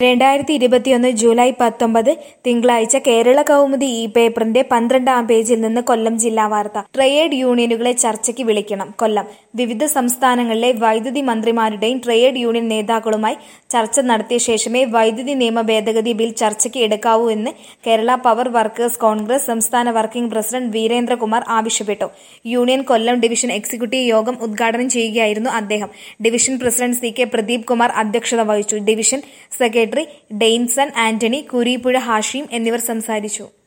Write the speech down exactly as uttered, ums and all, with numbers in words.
രണ്ടായിരത്തി ഇരുപത്തിയൊന്ന് ജൂലൈ പത്തൊമ്പത് തിങ്കളാഴ്ച കേരള കൗമുദി ഈ പേപ്പറിന്റെ പന്ത്രണ്ടാം പേജിൽ നിന്ന് കൊല്ലം ജില്ലാ വാർത്ത. ട്രേഡ് യൂണിയനുകളെ ചർച്ചയ്ക്ക് വിളിക്കണം. കൊല്ലം വിവിധ സംസ്ഥാനങ്ങളിലെ വൈദ്യുതി മന്ത്രിമാരുടെയും ട്രേഡ് യൂണിയൻ നേതാക്കളുമായി ചർച്ച നടത്തിയ ശേഷമേ വൈദ്യുതി നിയമ ഭേദഗതി ബിൽ ചർച്ചയ്ക്ക് എടുക്കാവൂ എന്ന് കേരള പവർ വർക്കേഴ്സ് കോൺഗ്രസ് സംസ്ഥാന വർക്കിംഗ് പ്രസിഡന്റ് വീരേന്ദ്രകുമാർ ആവശ്യപ്പെട്ടു. യൂണിയൻ കൊല്ലം ഡിവിഷൻ എക്സിക്യൂട്ടീവ് യോഗം ഉദ്ഘാടനം ചെയ്യുകയായിരുന്നു അദ്ദേഹം. Division president C K Pradeep Kumar അധ്യക്ഷത വഹിച്ചു. ഡിവിഷൻ സെക്രട്ടറി ഡെയിൻസൺ ആന്റണി, കുരീപ്പുഴ ഹാഷിം എന്നിവർ സംസാരിച്ചു.